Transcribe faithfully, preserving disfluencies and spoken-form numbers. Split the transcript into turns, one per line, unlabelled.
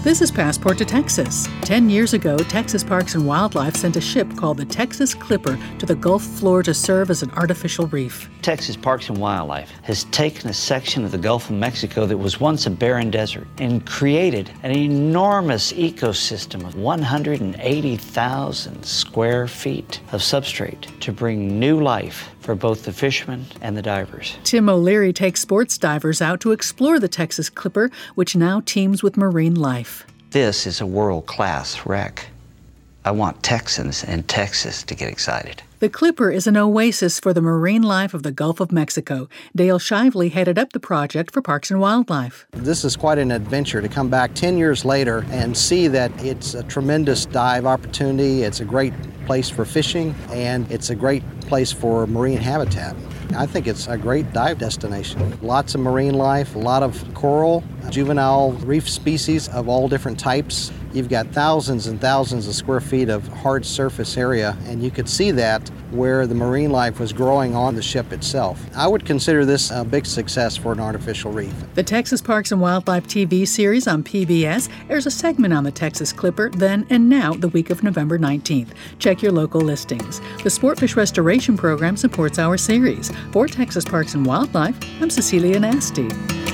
This is Passport to Texas. Ten years ago, Texas Parks and Wildlife sent a ship called the Texas Clipper to the Gulf floor to serve as an artificial reef.
Texas Parks and Wildlife has taken a section of the Gulf of Mexico that was once a barren desert and created an enormous ecosystem of one hundred eighty thousand square feet of substrate to bring new life for both the fishermen and the divers.
Tim O'Leary takes sports divers out to explore the Texas Clipper, which now teems with marine life.
This is a world-class wreck. I want Texans and Texas to get excited.
The Clipper is an oasis for the marine life of the Gulf of Mexico. Dale Shively headed up the project for Parks and Wildlife.
This is quite an adventure to come back ten years later and see that it's a tremendous dive opportunity. It's a great place for fishing, and it's a great place for marine habitat. I think it's a great dive destination. Lots of marine life, a lot of coral, juvenile reef species of all different types. You've got thousands and thousands of square feet of hard surface area, and you could see that where the marine life was growing on the ship itself. I would consider this a big success for an artificial reef.
The Texas Parks and Wildlife T V series on P B S airs a segment on the Texas Clipper then and now the week of November nineteenth. Check your local listings. The Sportfish Restoration Program supports our series. For Texas Parks and Wildlife, I'm Cecilia Nasty.